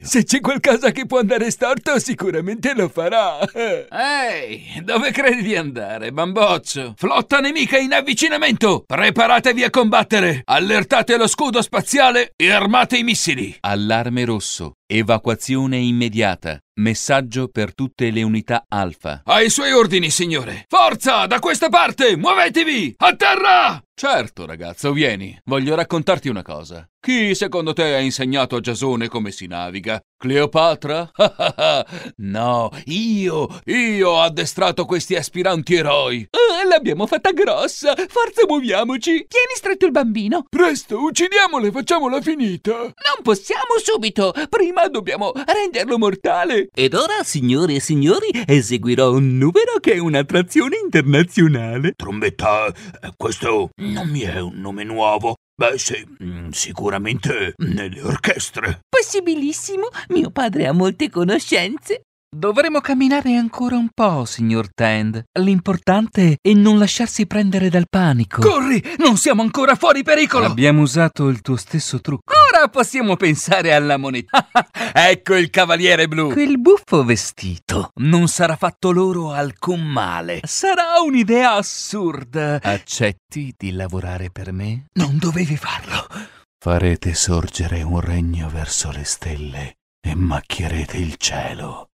Se c'è qualcosa che può andare storto, sicuramente lo farà. Ehi, dove credi di andare, bamboccio? Flotta nemica in avvicinamento! Preparatevi a combattere! Allertate lo scudo spaziale e armate i missili! Allarme rosso. Evacuazione immediata. Messaggio per tutte le unità Alfa. Ai suoi ordini, signore! Forza, da questa parte! Muovetevi! A terra! Certo, ragazzo, vieni. Voglio raccontarti una cosa. Chi secondo te ha insegnato a Giasone come si naviga? Cleopatra? No, io ho addestrato questi aspiranti eroi. L'abbiamo fatta grossa. Forza, muoviamoci. Tieni stretto il bambino. Presto, uccidiamole, facciamola finita. Non possiamo subito. Prima dobbiamo renderlo mortale. Ed ora, signore e signori, eseguirò un numero che è un'attrazione internazionale. Trombetta, questo non mi è un nome nuovo. Beh, sì, sicuramente nelle orchestre. Possibilissimo. Mio padre ha molte conoscenze. Dovremo camminare ancora un po', signor Tand. L'importante è non lasciarsi prendere dal panico. Corri, non siamo ancora fuori pericolo. Abbiamo usato il tuo stesso trucco. Ora possiamo pensare alla moneta. Ecco il cavaliere blu. Quel buffo vestito non sarà fatto loro alcun male. Sarà un'idea assurda. Accetti di lavorare per me? Non dovevi farlo. Farete sorgere un regno verso le stelle e macchierete il cielo.